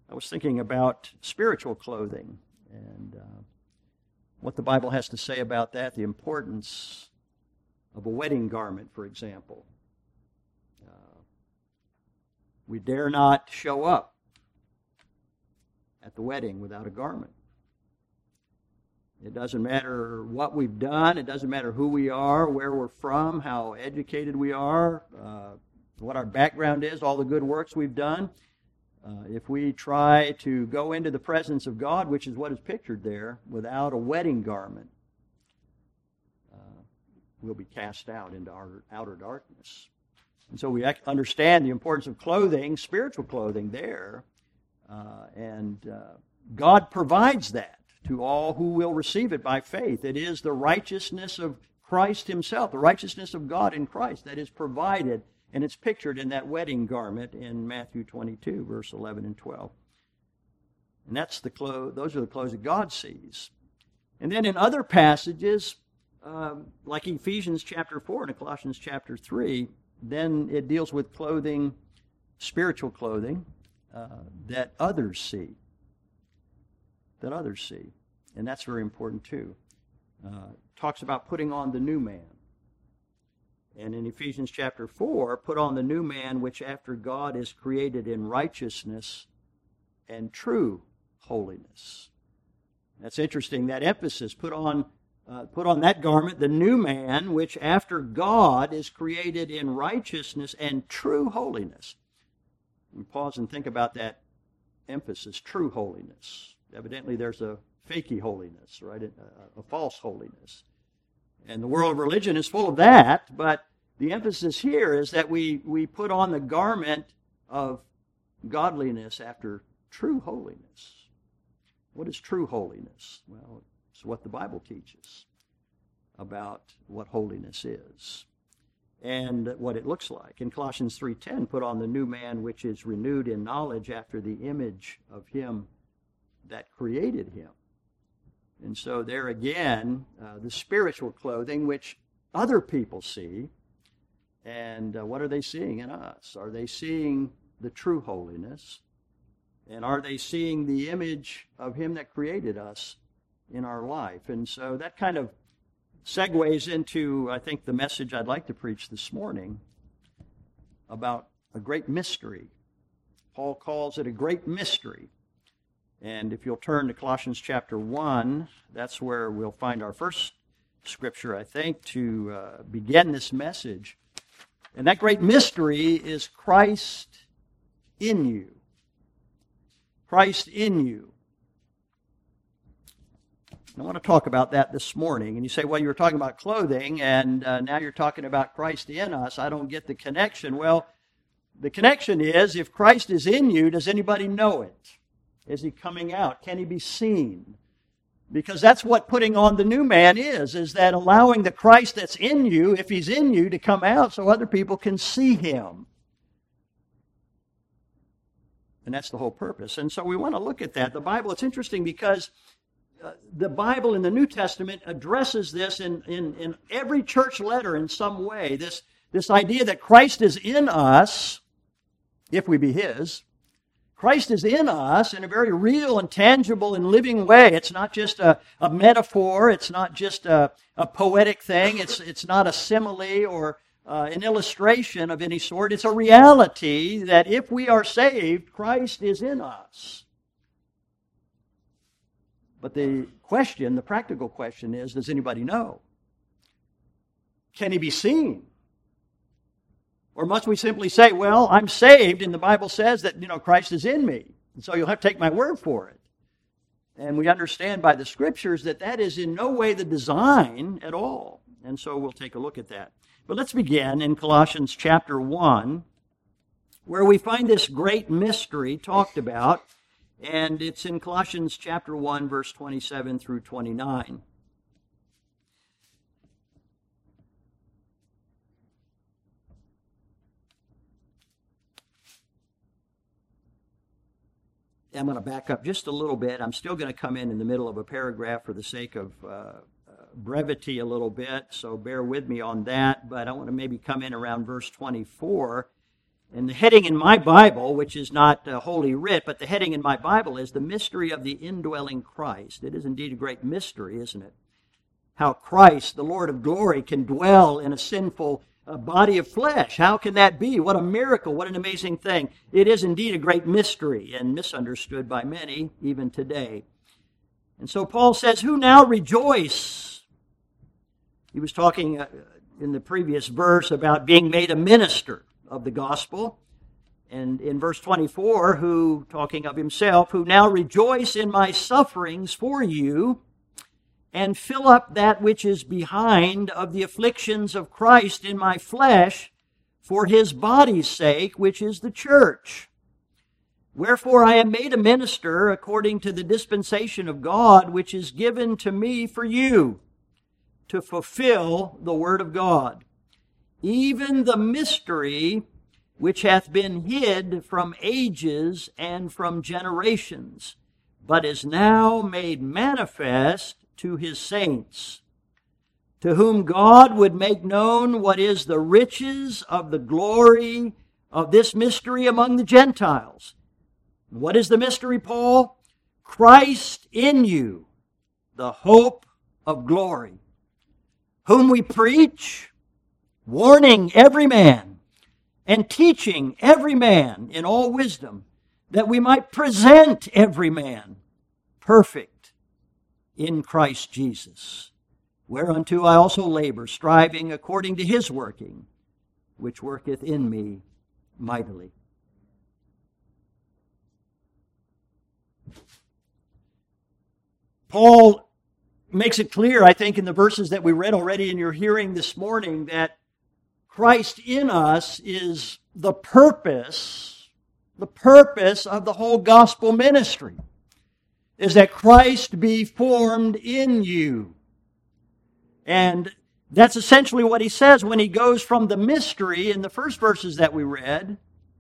I was thinking about spiritual clothing and what the Bible has to say about that, the importance of a wedding garment, for example. We dare not show up at the wedding without a garment. It doesn't matter what we've done. It doesn't matter who we are, where we're from, how educated we are, what our background is, all the good works we've done. If we try to go into the presence of God, which is what is pictured there, without a wedding garment, we'll be cast out into our outer darkness. And so we understand the importance of clothing, spiritual clothing there, and God provides that to all who will receive it by faith. It is the righteousness of Christ himself, the righteousness of God in Christ that is provided, and it's pictured in that wedding garment in Matthew 22, verse 11 and 12. And those are the clothes that God sees. And then in other passages, like Ephesians chapter 4 and Colossians chapter 3, then it deals with clothing, spiritual clothing, that others see. That others see. And that's very important too. Talks about putting on the new man. And in Ephesians chapter 4, put on the new man which after God is created in righteousness and true holiness. That's interesting, that emphasis. Put on that garment, the new man, which after God is created in righteousness and true holiness. We pause and think about that emphasis, true holiness. Evidently there's a fakey holiness, right? A false holiness. And the world of religion is full of that, but the emphasis here is that we put on the garment of godliness after true holiness. What is true holiness? Well, it's what the Bible teaches about what holiness is and what it looks like. In Colossians 3:10, put on the new man which is renewed in knowledge after the image of him that created him. And so there again, the spiritual clothing which other people see. And what are they seeing in us? Are they seeing the true holiness? And are they seeing the image of him that created us in our life? And so that kind of segues into, I think, the message I'd like to preach this morning about a great mystery. Paul calls it a great mystery. And if you'll turn to Colossians chapter 1, that's where we'll find our first scripture, I think, to begin this message. And that great mystery is Christ in you. Christ in you. And I want to talk about that this morning. And you say, well, you were talking about clothing, and now you're talking about Christ in us. I don't get the connection. Well, the connection is, if Christ is in you, does anybody know it? Is he coming out? Can he be seen? Because that's what putting on the new man is that allowing the Christ that's in you, if he's in you, to come out so other people can see him. And that's the whole purpose. And so we want to look at that. The Bible, it's interesting because the Bible in the New Testament addresses this in every church letter in some way. This idea that Christ is in us, if we be his. Christ is in us in a very real and tangible and living way. It's not just a metaphor. It's not just a poetic thing. It's not a simile or an illustration of any sort. It's a reality that if we are saved, Christ is in us. But the practical question is, does anybody know? Can he be seen? Or must we simply say, well, I'm saved, and the Bible says that, Christ is in me. And so you'll have to take my word for it. And we understand by the Scriptures that is in no way the design at all. And so we'll take a look at that. But let's begin in Colossians chapter 1, where we find this great mystery talked about. And it's in Colossians chapter 1, verse 27 through 29. I'm going to back up just a little bit. I'm still going to come in the middle of a paragraph for the sake of brevity a little bit, so bear with me on that. But I want to maybe come in around verse 24 And the heading in my Bible, which is not Holy Writ, but the heading in my Bible is the mystery of the indwelling Christ. It is indeed a great mystery, isn't it? How Christ, the Lord of glory, can dwell in a sinful body of flesh. How can that be? What a miracle, what an amazing thing. It is indeed a great mystery and misunderstood by many, even today. And so Paul says, who now rejoice? He was talking in the previous verse about being made a minister of the gospel. And in verse 24, who, talking of himself, who now rejoice in my sufferings for you, and fill up that which is behind of the afflictions of Christ in my flesh, for his body's sake, which is the church. Wherefore I am made a minister according to the dispensation of God, which is given to me for you, to fulfill the word of God, even the mystery which hath been hid from ages and from generations, but is now made manifest to his saints, to whom God would make known what is the riches of the glory of this mystery among the Gentiles. What is the mystery, Paul? Christ in you, the hope of glory, whom we preach, warning every man and teaching every man in all wisdom, that we might present every man perfect in Christ Jesus, whereunto I also labor, striving according to his working, which worketh in me mightily. Paul makes it clear, I think, in the verses that we read already in your hearing this morning, that Christ in us is the purpose of the whole gospel ministry, is that Christ be formed in you. And that's essentially what he says when he goes from the mystery in the first verses that we read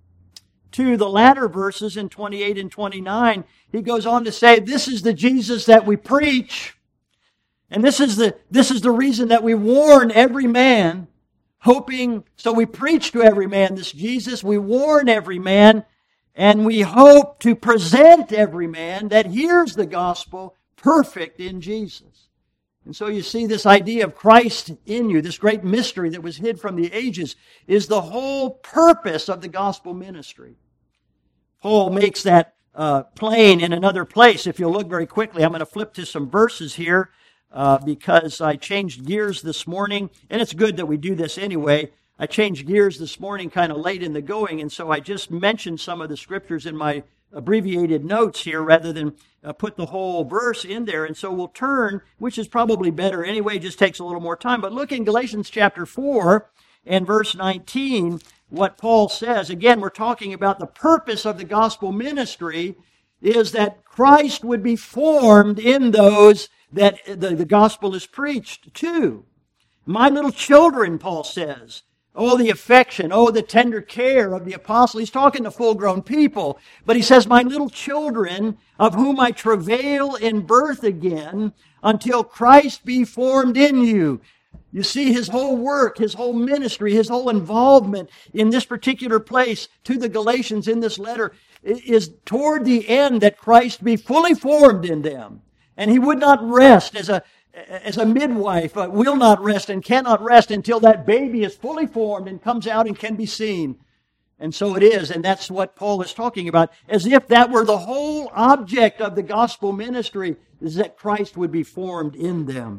to the latter verses in 28 and 29. He goes on to say, this is the Jesus that we preach, and this is the reason that we warn every man, hoping, so we preach to every man this Jesus, we warn every man, and we hope to present every man that hears the gospel perfect in Jesus. And so you see this idea of Christ in you, this great mystery that was hid from the ages, is the whole purpose of the gospel ministry. Paul makes that plain in another place. If you'll look very quickly, I'm going to flip to some verses here because I changed gears this morning, and it's good that we do this anyway. I changed gears this morning kind of late in the going, and so I just mentioned some of the scriptures in my abbreviated notes here rather than put the whole verse in there. And so we'll turn, which is probably better anyway, just takes a little more time. But look in Galatians chapter 4 and verse 19, what Paul says. Again, we're talking about the purpose of the gospel ministry is that Christ would be formed in those that the gospel is preached to. My little children, Paul says. Oh, the affection, oh, the tender care of the apostle. He's talking to full-grown people. But he says, my little children, of whom I travail in birth again, until Christ be formed in you. You see, his whole work, his whole ministry, his whole involvement in this particular place to the Galatians in this letter is toward the end that Christ be fully formed in them. And he would not rest as a midwife will not rest and cannot rest until that baby is fully formed and comes out and can be seen. And so it is, and that's what Paul is talking about, as if that were the whole object of the gospel ministry, is that Christ would be formed in them.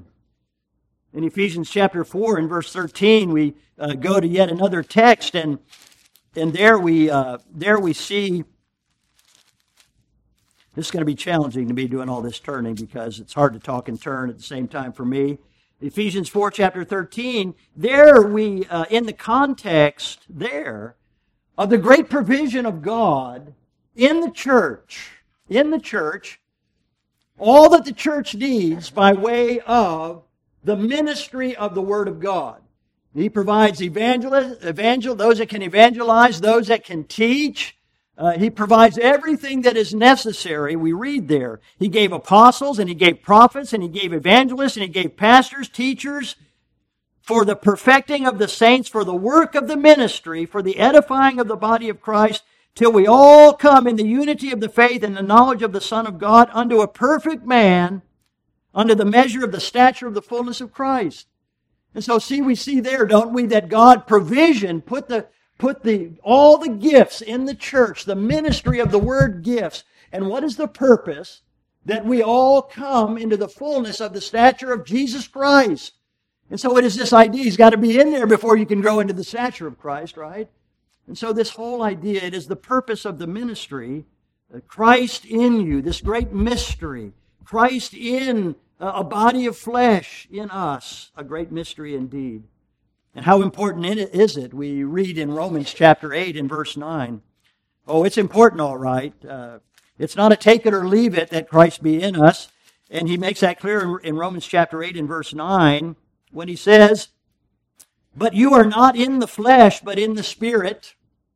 In Ephesians chapter 4 and verse 13, we go to yet another text, and there we see. This is going to be challenging to me doing all this turning because it's hard to talk and turn at the same time for me. Ephesians 4, chapter 13, there we, in the context there of the great provision of God in the church, all that the church needs by way of the ministry of the Word of God. He provides those that can evangelize, those that can teach. He provides everything that is necessary. We read there. He gave apostles, and he gave prophets, and he gave evangelists, and he gave pastors, teachers, for the perfecting of the saints, for the work of the ministry, for the edifying of the body of Christ, till we all come in the unity of the faith and the knowledge of the Son of God, unto a perfect man, unto the measure of the stature of the fullness of Christ. And so we see there, don't we, that God provision put all the gifts in the church, the ministry of the word gifts. And what is the purpose? That we all come into the fullness of the stature of Jesus Christ. And so it is this idea, he's got to be in there before you can grow into the stature of Christ, right? And so this whole idea, it is the purpose of the ministry, Christ in you, this great mystery, Christ in a body of flesh in us, a great mystery indeed. And how important is it? We read in Romans chapter 8 and verse 9. Oh, it's important, all right. It's not a take it or leave it that Christ be in us. And he makes that clear in Romans chapter 8 and verse 9 when he says, "But you are not in the flesh, but in the Spirit.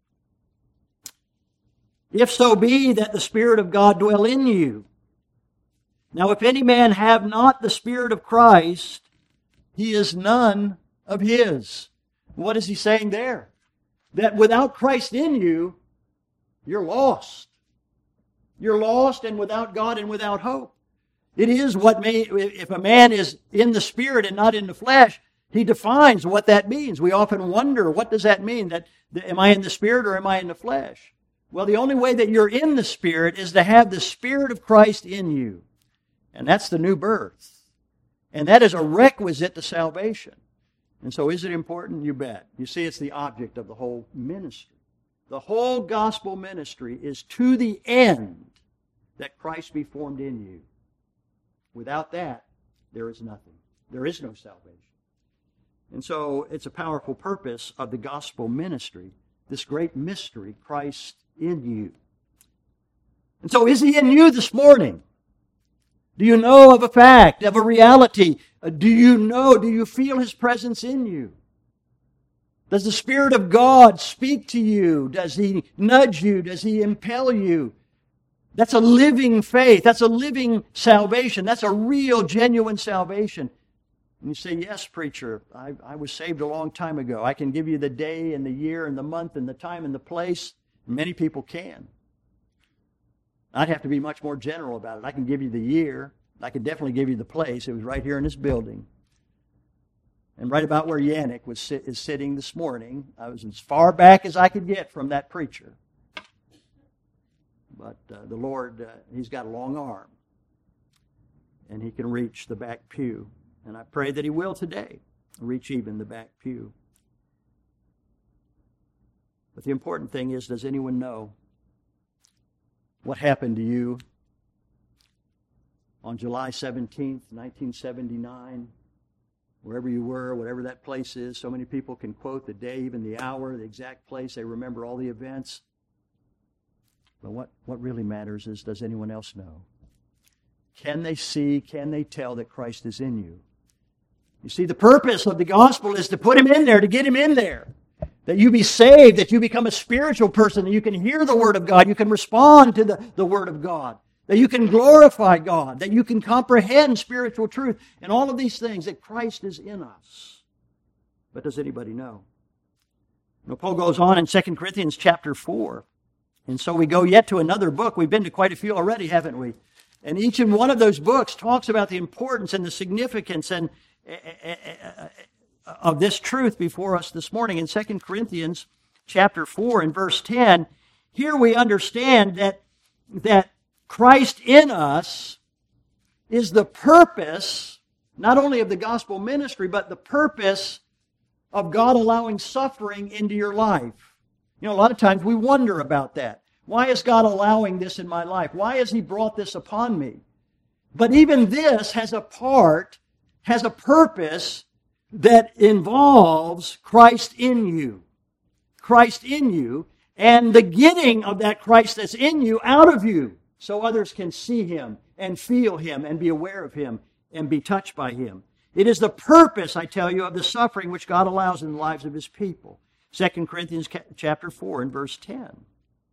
If so be that the Spirit of God dwell in you. Now if any man have not the Spirit of Christ, he is none of his." What is he saying there? That without Christ in you, you're lost. You're lost and without God and without hope. It is if a man is in the Spirit and not in the flesh, he defines what that means. We often wonder, what does that mean? Am I in the Spirit or am I in the flesh? Well, the only way that you're in the Spirit is to have the Spirit of Christ in you. And that's the new birth. And that is a requisite to salvation. And so is it important? You bet. You see, it's the object of the whole ministry. The whole gospel ministry is to the end that Christ be formed in you. Without that, there is nothing. There is no salvation. And so it's a powerful purpose of the gospel ministry, this great mystery, Christ in you. And so is he in you this morning? Do you know of a fact, of a reality? Do you feel his presence in you? Does the Spirit of God speak to you? Does he nudge you? Does he impel you? That's a living faith. That's a living salvation. That's a real, genuine salvation. And you say, yes, preacher, I was saved a long time ago. I can give you the day and the year and the month and the time and the place. Many people can. I'd have to be much more general about it. I can give you the year. I can definitely give you the place. It was right here in this building. And right about where Yannick is sitting this morning. I was as far back as I could get from that preacher. But the Lord, he's got a long arm. And he can reach the back pew. And I pray that he will today reach even the back pew. But the important thing is, does anyone know what happened to you on July 17th, 1979? Wherever you were, whatever that place is. So many people can quote the day, even the hour, the exact place. They remember all the events. But what really matters is, does anyone else know? Can they see, can they tell that Christ is in you? You see, the purpose of the gospel is to put him in there, to get him in there. That you be saved, that you become a spiritual person, that you can hear the Word of God, you can respond to the Word of God, that you can glorify God, that you can comprehend spiritual truth, and all of these things, that Christ is in us. But does anybody know? Paul goes on in 2 Corinthians chapter 4. And so we go yet to another book. We've been to quite a few already, haven't we? And each and one of those books talks about the importance and the significance of this truth before us this morning. In 2 Corinthians chapter 4 and verse 10, here we understand that Christ in us is the purpose, not only of the gospel ministry, but the purpose of God allowing suffering into your life. A lot of times we wonder about that. Why is God allowing this in my life? Why has he brought this upon me? But even this has a purpose that involves Christ in you. Christ in you, and the getting of that Christ that's in you out of you, so others can see him and feel him and be aware of him and be touched by him. It is the purpose, I tell you, of the suffering which God allows in the lives of his people. 2 Corinthians chapter 4 and verse 10.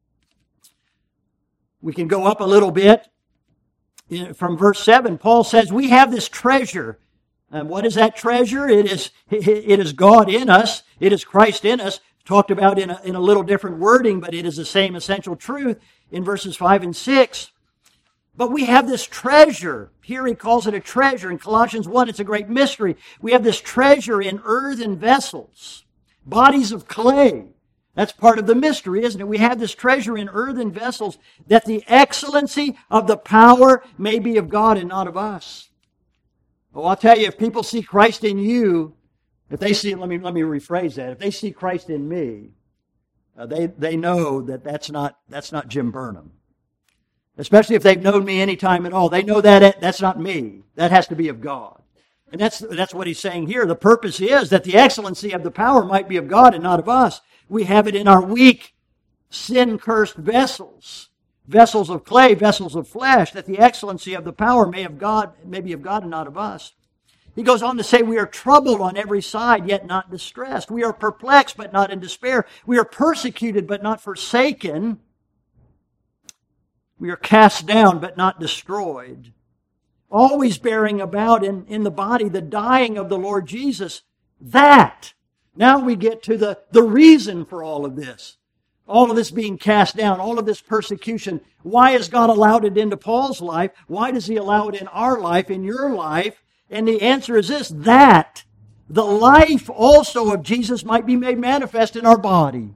We can go up a little bit from verse 7. Paul says, we have this treasure And what is that treasure? It is God in us. It is Christ in us. Talked about in a little different wording, but it is the same essential truth in verses 5 and 6. But we have this treasure. Here he calls it a treasure. In Colossians 1, it's a great mystery. We have this treasure in earthen vessels, bodies of clay. That's part of the mystery, isn't it? We have this treasure in earthen vessels, that the excellency of the power may be of God and not of us. Oh, I'll tell you, if people see Christ in you, if they see, let me rephrase that. If they see Christ in me, they know that that's not Jim Burnham. Especially if they've known me any time at all. They know that that's not me. That has to be of God. And that's what he's saying here. The purpose is that the excellency of the power might be of God and not of us. We have it in our weak, sin-cursed vessels. Vessels of clay, vessels of flesh, that the excellency of the power may be of God and not of us. He goes on to say, we are troubled on every side, yet not distressed. We are perplexed, but not in despair. We are persecuted, but not forsaken. We are cast down, but not destroyed. Always bearing about in the body the dying of the Lord Jesus. That. Now we get to the reason for all of this. All of this being cast down, all of this persecution. Why has God allowed it into Paul's life? Why does He allow it in our life, in your life? And the answer is this, that the life also of Jesus might be made manifest in our body.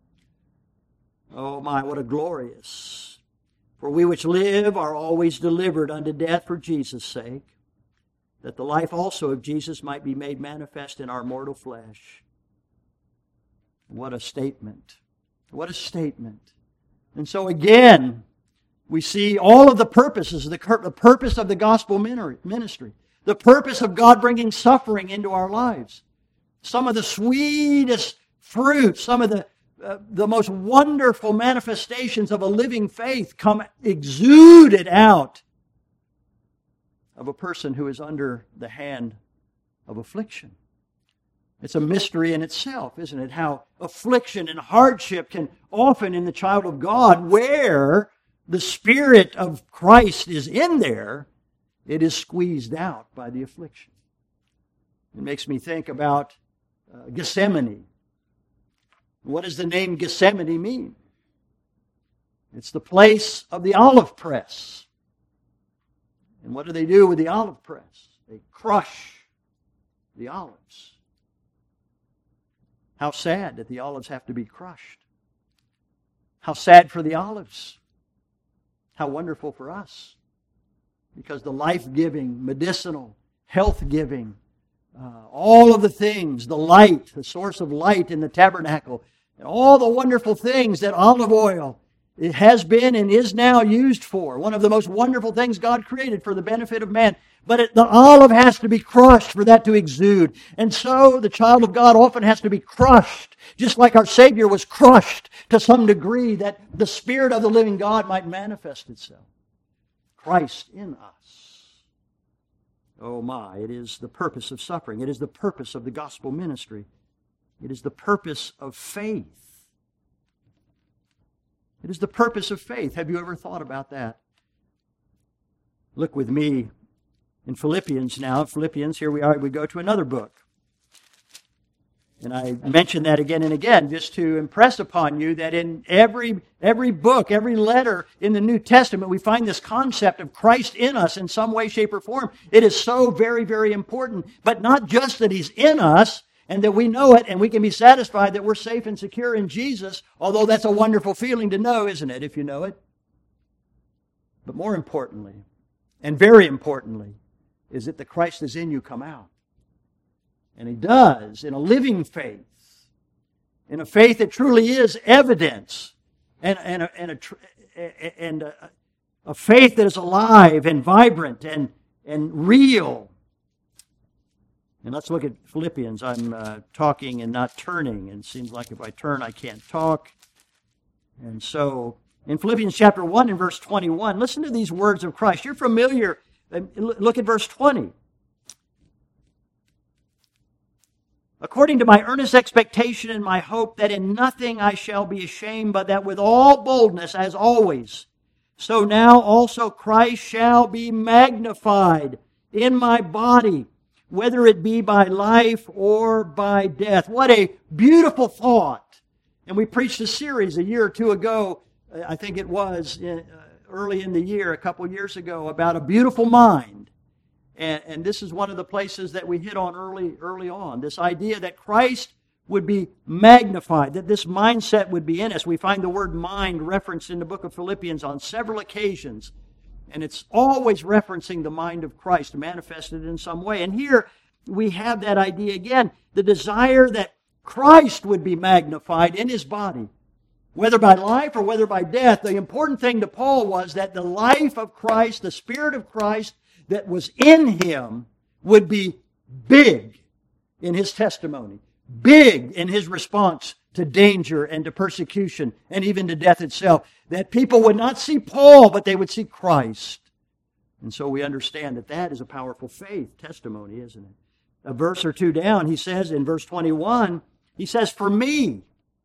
Oh my, what a glorious. For we which live are always delivered unto death for Jesus' sake, that the life also of Jesus might be made manifest in our mortal flesh. What a statement. What a statement. And so again, we see all of the purposes, the purpose of the gospel ministry, the purpose of God bringing suffering into our lives. Some of the sweetest fruit, some of the most wonderful manifestations of a living faith come exuded out of a person who is under the hand of affliction. It's a mystery in itself, isn't it? How affliction and hardship can often in the child of God, where the Spirit of Christ is in there, it is squeezed out by the affliction. It makes me think about Gethsemane. What does the name Gethsemane mean? It's the place of the olive press. And what do they do with the olive press? They crush the olives. How sad that the olives have to be crushed. How sad for the olives. How wonderful for us. Because the life-giving, medicinal, health-giving, all of the things, the light, the source of light in the tabernacle, and all the wonderful things that olive oil it has been and is now used for. One of the most wonderful things God created for the benefit of man. But the olive has to be crushed for that to exude. And so the child of God often has to be crushed, just like our Savior was crushed to some degree, that the Spirit of the living God might manifest itself. Christ in us. Oh my, it is the purpose of suffering. It is the purpose of the gospel ministry. It is the purpose of faith. It is the purpose of faith. Have you ever thought about that? Look with me in Philippians now. Philippians, here we are. We go to another book. And I mention that again and again just to impress upon you that in every book, every letter in the New Testament, we find this concept of Christ in us in some way, shape, or form. It is so very, very important. But not just that He's in us and that we know it and we can be satisfied that we're safe and secure in Jesus, although that's a wonderful feeling to know, isn't it, if you know it? But more importantly, and very importantly, is that the Christ is in you come out. And He does in a living faith, in a faith that truly is evidence, and a faith that is alive and vibrant and real. And let's look at Philippians. I'm talking and not turning, and it seems like if I turn, I can't talk. And so, in Philippians chapter 1 and verse 21, listen to these words of Christ. You're familiar. Look at verse 20. According to my earnest expectation and my hope that in nothing I shall be ashamed, but that with all boldness, as always, so now also Christ shall be magnified in my body, whether it be by life or by death. What a beautiful thought. And we preached a series a year or two ago, I think it was early in the year, a couple years ago, about a beautiful mind. And this is one of the places that we hit on early on, this idea that Christ would be magnified, that this mindset would be in us. We find the word mind referenced in the book of Philippians on several occasions, and it's always referencing the mind of Christ manifested in some way. And here we have that idea again, the desire that Christ would be magnified in His body, whether by life or whether by death. The important thing to Paul was that the life of Christ, the Spirit of Christ that was in Him would be big in His testimony, big in His response to danger and to persecution and even to death itself. That people would not see Paul, but they would see Christ. And so we understand that that is a powerful faith testimony, isn't it? A verse or two down, he says in verse 21, he says, for me.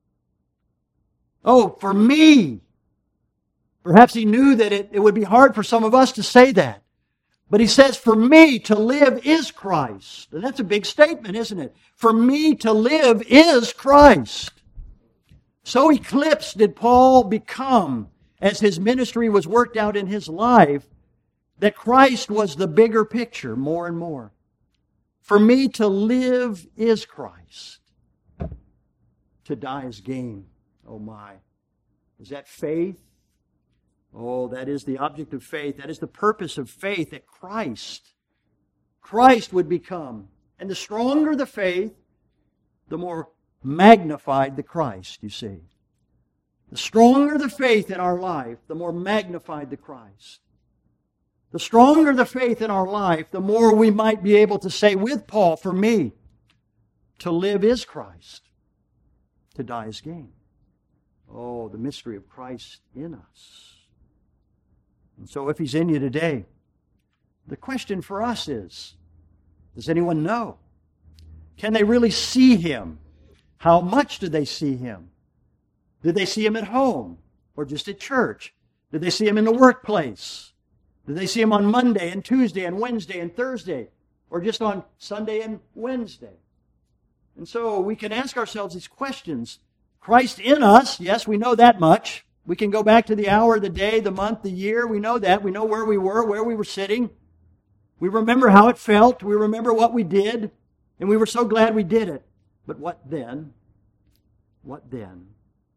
Oh, for me. Perhaps he knew that it would be hard for some of us to say that. But he says, for me to live is Christ. And that's a big statement, isn't it? For me to live is Christ. So eclipsed did Paul become as his ministry was worked out in his life, that Christ was the bigger picture more and more. For me to live is Christ. To die is gain. Oh my. Is that faith? Oh, that is the object of faith. That is the purpose of faith, that Christ would become. And the stronger the faith, the more magnified the Christ, you see. The stronger the faith in our life, the more magnified the Christ. The stronger the faith in our life, the more we might be able to say with Paul, for me, to live is Christ, to die is gain. Oh, the mystery of Christ in us. And so if He's in you today, the question for us is, does anyone know? Can they really see Him? How much do they see Him? Did they see Him at home or just at church? Did they see Him in the workplace? Did they see Him on Monday and Tuesday and Wednesday and Thursday, or just on Sunday and Wednesday? And so we can ask ourselves these questions. Christ in us, yes, we know that much. We can go back to the hour, the day, the month, the year. We know that. We know where we were sitting. We remember how it felt. We remember what we did. And we were so glad we did it. But what then? What then?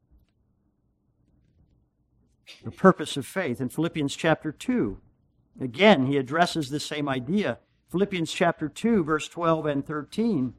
The purpose of faith. In Philippians chapter 2, again, he addresses the same idea. Philippians chapter 2, verse 12 and 13.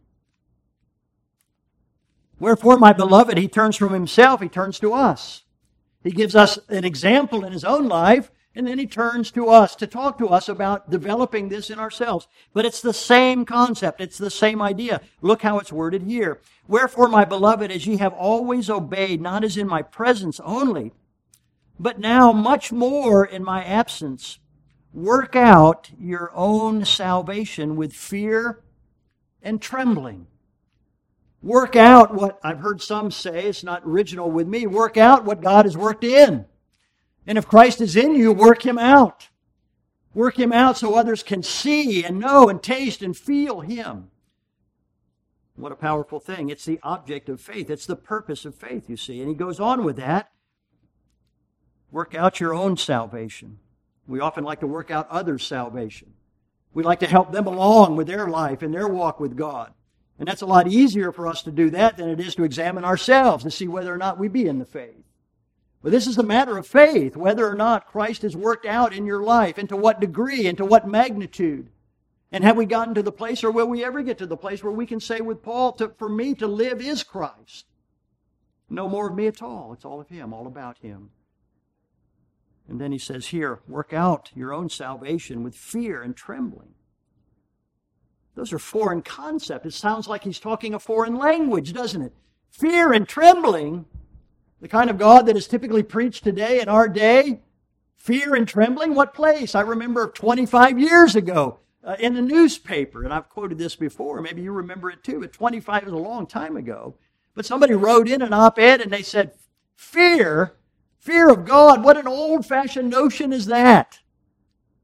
Wherefore, my beloved, he turns from himself, he turns to us. He gives us an example in his own life, and then he turns to us to talk to us about developing this in ourselves. But it's the same concept. It's the same idea. Look how it's worded here. Wherefore, my beloved, as ye have always obeyed, not as in my presence only, but now much more in my absence, work out your own salvation with fear and trembling. Work out what I've heard some say, it's not original with me, work out what God has worked in. And if Christ is in you, work Him out. Work Him out so others can see and know and taste and feel Him. What a powerful thing. It's the object of faith. It's the purpose of faith, you see. And he goes on with that. Work out your own salvation. We often like to work out others' salvation. We like to help them along with their life and their walk with God. And that's a lot easier for us to do that than it is to examine ourselves to see whether or not we be in the faith. But this is the matter of faith, whether or not Christ has worked out in your life, and to what degree, and to what magnitude. And have we gotten to the place, or will we ever get to the place where we can say with Paul, for me to live is Christ. No more of me at all. It's all of Him, all about Him. And then he says here, work out your own salvation with fear and trembling. Those are foreign concepts. It sounds like he's talking a foreign language, doesn't it? Fear and trembling, the kind of God that is typically preached today in our day. Fear and trembling, what place? I remember 25 years ago in the newspaper, and I've quoted this before, maybe you remember it too, but 25 is a long time ago. But somebody wrote in an op-ed and they said, fear of God, what an old-fashioned notion is that?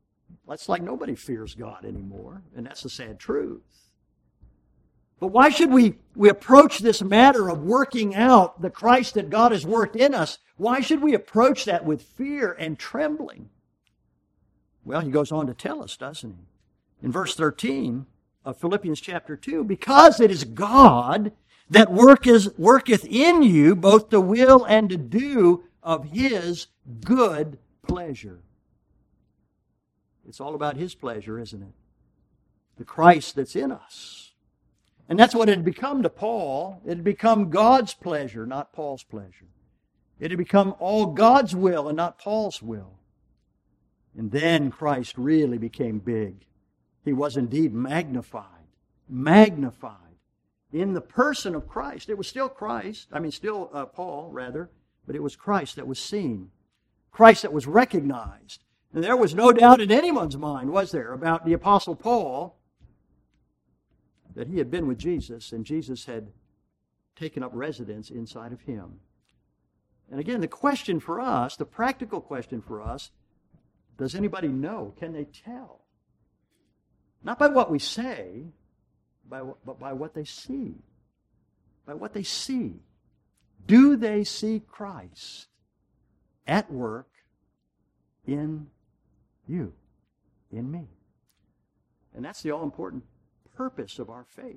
It's like nobody fears God anymore, and that's the sad truth. But why should we approach this matter of working out the Christ that God has worked in us? Why should we approach that with fear and trembling? Well, he goes on to tell us, doesn't he? In verse 13 of Philippians chapter 2, because it is God that worketh in you both to will and to do of His good pleasure. It's all about His pleasure, isn't it? The Christ that's in us. And that's what it had become to Paul. It had become God's pleasure, not Paul's pleasure. It had become all God's will and not Paul's will. And then Christ really became big. He was indeed magnified. Magnified. In the person of Christ. It was still Christ. Still Paul, rather. But it was Christ that was seen. Christ that was recognized. And there was no doubt in anyone's mind, was there, about the Apostle Paul, that he had been with Jesus and Jesus had taken up residence inside of him. And again, the question for us, the practical question for us, does anybody know? Can they tell? Not by what we say, but by what they see. By what they see. Do they see Christ at work in you, in me? And that's the all-important purpose of our faith.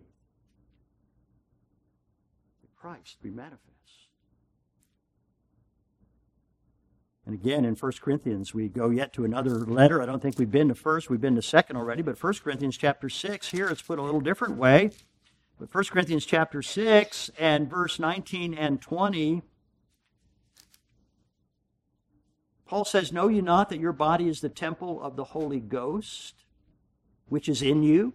That Christ be manifest. And again, in 1 Corinthians, we go yet to another letter. I don't think we've been to first. We've been to second already. But 1 Corinthians chapter 6, here it's put a little different way. But 1 Corinthians chapter 6 and verse 19 and 20, Paul says, know ye not that your body is the temple of the Holy Ghost, which is in you?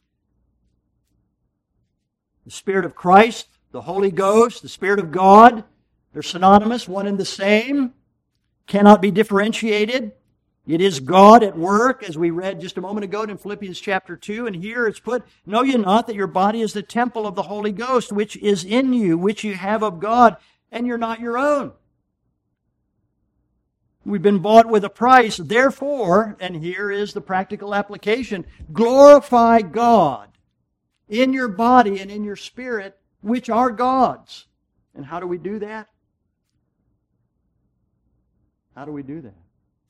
The Spirit of Christ, the Holy Ghost, the Spirit of God, they're synonymous, one and the same. Cannot be differentiated. It is God at work, as we read just a moment ago in Philippians chapter 2. And here it's put, know ye not that your body is the temple of the Holy Ghost, which is in you, which you have of God, and you're not your own. We've been bought with a price. Therefore, and here is the practical application, glorify God in your body and in your spirit, which are God's. And how do we do that? How do we do that?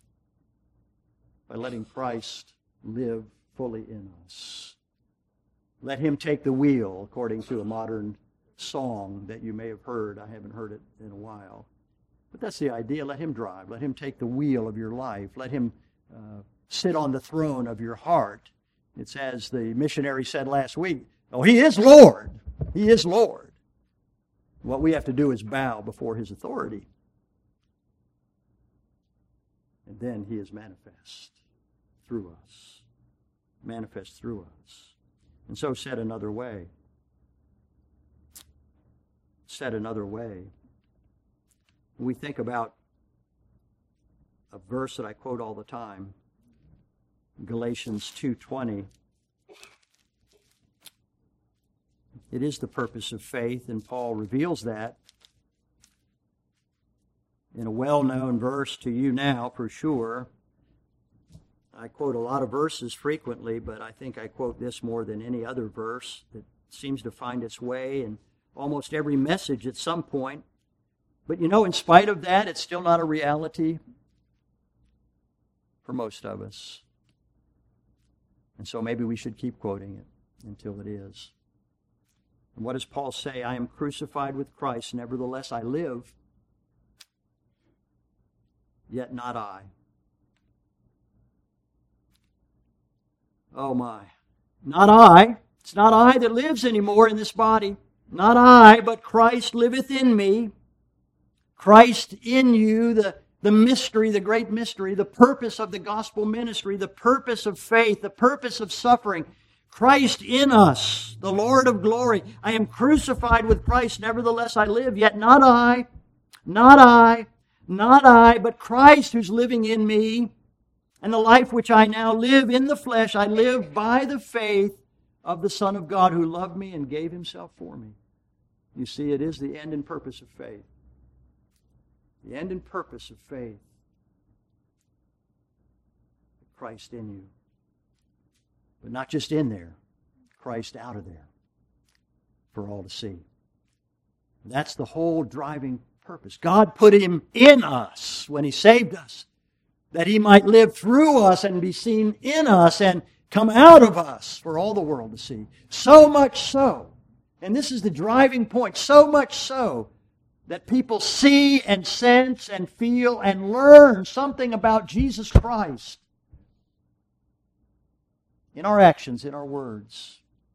By letting Christ live fully in us. Let Him take the wheel, according to a modern song that you may have heard. I haven't heard it in a while. But that's the idea. Let Him drive. Let Him take the wheel of your life. Let Him sit on the throne of your heart. It's as the missionary said last week, oh, He is Lord. He is Lord. What we have to do is bow before His authority. And then He is manifest through us. Manifest through us. And so said another way. Said another way. We think about a verse that I quote all the time, Galatians 2:20. It is the purpose of faith, and Paul reveals that in a well-known verse to you now, for sure. I quote a lot of verses frequently, but I think I quote this more than any other verse that seems to find its way in almost every message at some point. But in spite of that, it's still not a reality for most of us. And so maybe we should keep quoting it until it is. And what does Paul say? I am crucified with Christ, nevertheless I live, yet not I. Oh my. Not I. It's not I that lives anymore in this body. Not I, but Christ liveth in me. Christ in you, the mystery, the great mystery, the purpose of the gospel ministry, the purpose of faith, the purpose of suffering. Christ in us, the Lord of glory. I am crucified with Christ, nevertheless I live, yet not I, not I, not I, but Christ who's living in me. And the life which I now live in the flesh, I live by the faith of the Son of God who loved me and gave Himself for me. You see, it is the end and purpose of faith. The end and purpose of faith. Christ in you. But not just in there, Christ out of there for all to see. That's the whole driving purpose. God put Him in us when He saved us, that He might live through us and be seen in us and come out of us for all the world to see. So much so, and this is the driving point, so much so that people see and sense and feel and learn something about Jesus Christ in our actions, in our words,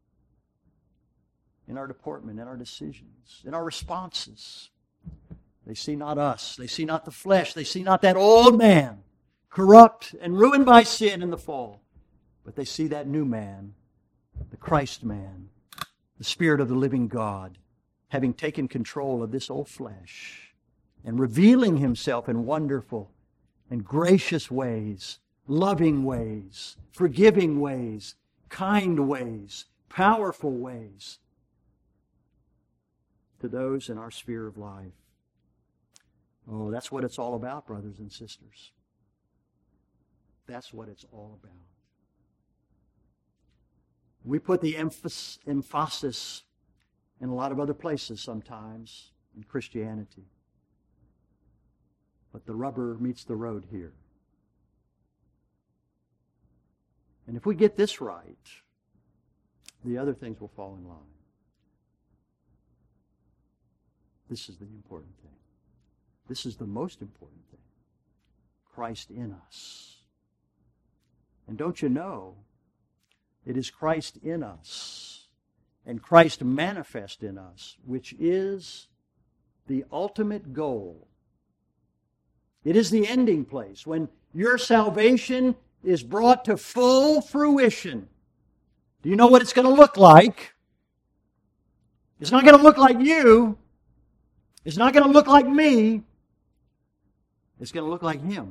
in our deportment, in our decisions, in our responses. They see not us. They see not the flesh. They see not that old man, corrupt and ruined by sin in the fall. But they see that new man, the Christ man, the Spirit of the living God, having taken control of this old flesh and revealing Himself in wonderful and gracious ways, loving ways, forgiving ways, kind ways, powerful ways to those in our sphere of life. Oh, that's what it's all about, brothers and sisters. That's what it's all about. We put the emphasis in a lot of other places sometimes in Christianity. But the rubber meets the road here. And if we get this right, the other things will fall in line. This is the important thing. This is the most important thing. Christ in us. And don't you know, it is Christ in us and Christ manifest in us, which is the ultimate goal. It is the ending place. When your salvation is brought to full fruition, do you know what it's going to look like? It's not going to look like you. It's not going to look like me. It's going to look like Him.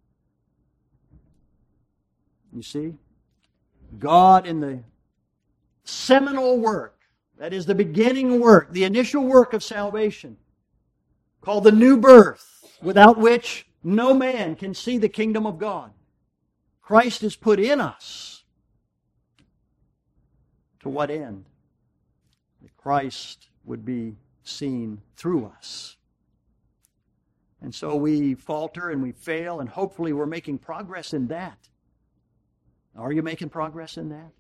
You see? God in the seminal work, that is the beginning work, the initial work of salvation, called the new birth, without which no man can see the kingdom of God. Christ is put in us. To what end? That Christ would be seen through us. And so we falter and we fail, and hopefully we're making progress in that. Are you making progress in that?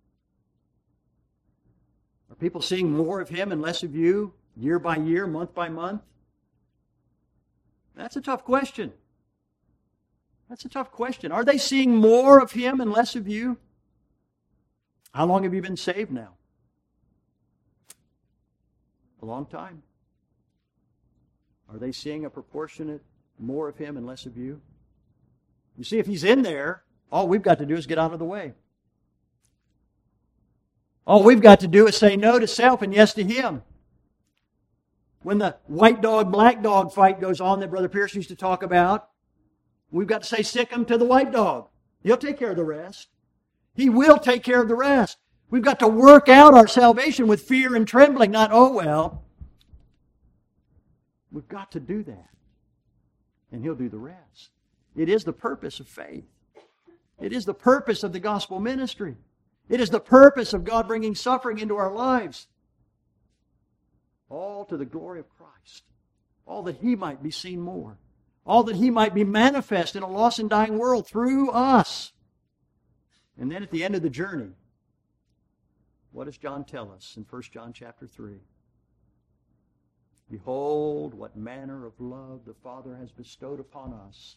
Are people seeing more of Him and less of you, year by year, month by month? That's a tough question. That's a tough question. Are they seeing more of Him and less of you? How long have you been saved now? A long time. Are they seeing a proportionate more of Him and less of you? You see, if He's in there, all we've got to do is get out of the way. All we've got to do is say no to self and yes to Him. When the white dog, black dog fight goes on that Brother Pierce used to talk about, we've got to say sick 'em to the white dog. He'll take care of the rest. He will take care of the rest. We've got to work out our salvation with fear and trembling, not, oh well. We've got to do that. And He'll do the rest. It is the purpose of faith. It is the purpose of the gospel ministry. It is the purpose of God bringing suffering into our lives. All to the glory of Christ. All that He might be seen more. All that He might be manifest in a lost and dying world through us. And then at the end of the journey, what does John tell us in 1 John chapter 3? Behold, what manner of love the Father has bestowed upon us.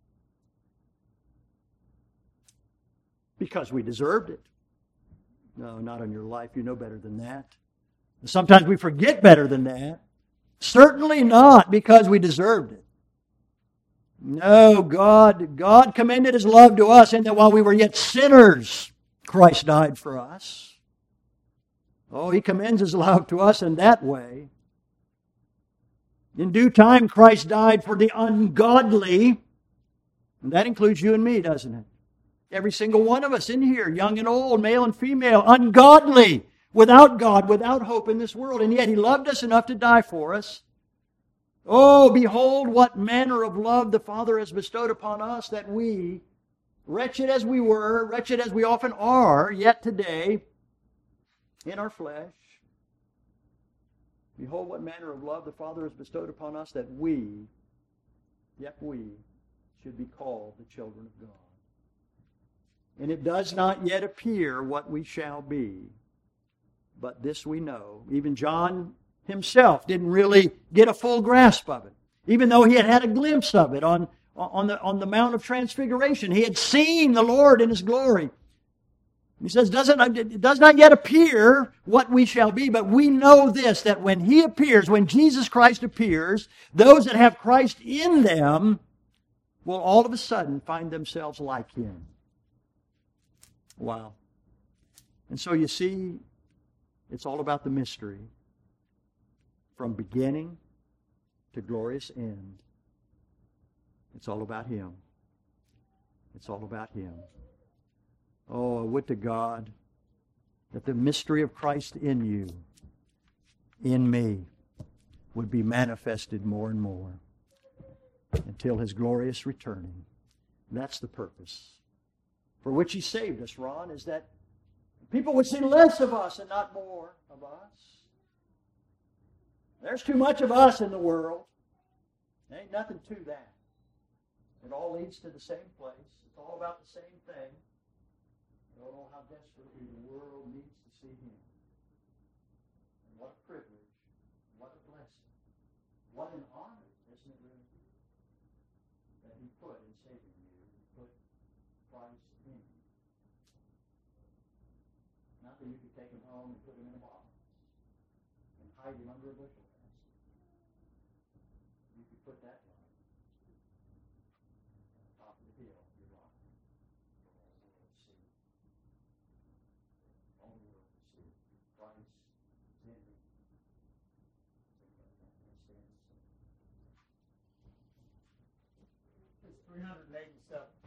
Because we deserved it. No, not in your life. You know better than that. Sometimes we forget better than that. Certainly not because we deserved it. No, God commended His love to us in that while we were yet sinners, Christ died for us. Oh, He commends His love to us in that way. In due time, Christ died for the ungodly. And that includes you and me, doesn't it? Every single one of us in here, young and old, male and female, ungodly, without God, without hope in this world. And yet He loved us enough to die for us. Oh, behold what manner of love the Father has bestowed upon us that we wretched as we were, wretched as we often are, yet today, in our flesh, behold what manner of love the Father has bestowed upon us, that we, yet we, should be called the children of God. And it does not yet appear what we shall be, but this we know. Even John himself didn't really get a full grasp of it, even though he had had a glimpse of it on the Mount of Transfiguration. He had seen the Lord in His glory. He says, it does not yet appear what we shall be, but we know this, that when He appears, when Jesus Christ appears, those that have Christ in them will all of a sudden find themselves like Him. Wow. And so you see, it's all about the mystery. From beginning to glorious end. It's all about Him. It's all about Him. Oh, I would to God that the mystery of Christ in you, in me, would be manifested more and more until His glorious returning. That's the purpose for which He saved us, Ron, is that people would see less of us and not more of us. There's too much of us in the world. There ain't nothing to that. It all leads to the same place. It's all about the same thing. Oh, how desperately the world needs to see Him. And what a privilege. What a blessing. What an honor, isn't it really? That He put in saving you. He put Christ in you. Not that you could take Him home and put Him in a box and hide Him under a bushel basket. You could put that on the top of the hill of your life. All the world to see. Christ is in you. It's 387.